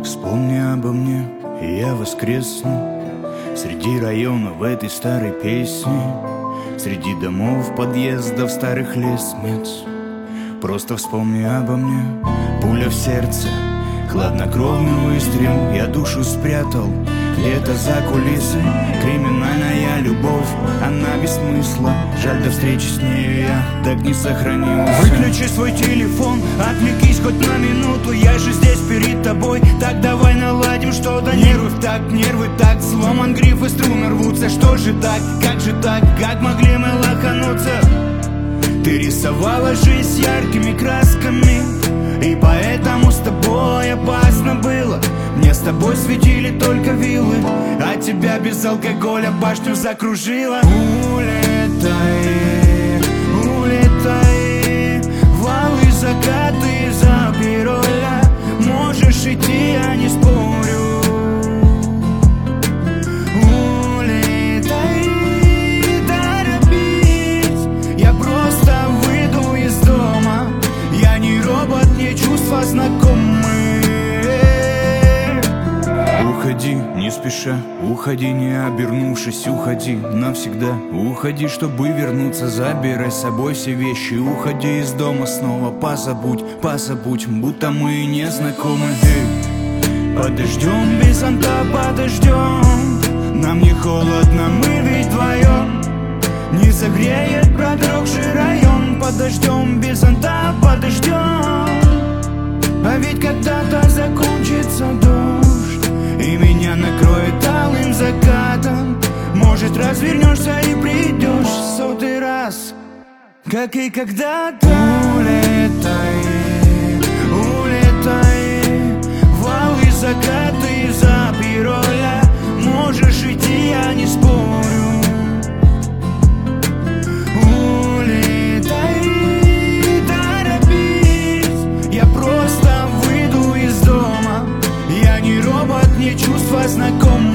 Вспомни обо мне, и я воскресну среди районов этой старой песни, среди домов, подъездов, старых лестниц. Просто вспомни обо мне, пуля в сердце, хладнокровный выстрел, я душу спрятал где-то за кулисы. Криминальная любовь, она без смысла, жаль, до встречи с нею я так не сохранился. Выключи свой телефон, отвлекись хоть на минуту, я же здесь перед тобой. Так давай наладим что-то. Нервы так, сломан гриф и струны рвутся. Что же так, как же так, как могли мы лохануться? Ты рисовала жизнь яркими красками, и поэтому с тобой опасно было. Мне с тобой светили только виллы, а тебя без алкоголя башню закружила. Улетай, улетай, валы, закаты за пироля. Можешь идти, я не спорю. Улетай, торопись, я просто выйду из дома. Я не робот, мне чувства знакомы. Уходи, не спеша, уходи, не обернувшись, уходи навсегда. Уходи, чтобы вернуться, забирай с собой все вещи. Уходи из дома снова, позабудь, будто мы не знакомы. Подождем без зонта, подождем, нам не холодно, мы ведь вдвоем. Не согреет продрогший район. Подождем без зонта, подождем, а ведь когда-то закончится дождь, и меня накроет алым закатом. Может, развернешься и придешь в сотый раз, как и когда-то. Улетай, улетай, валы, закаты за пироля. Можешь идти, я не спорю. Улетай, торопись, я просто выйду из дома. Я не робот, мне чувства знакомы.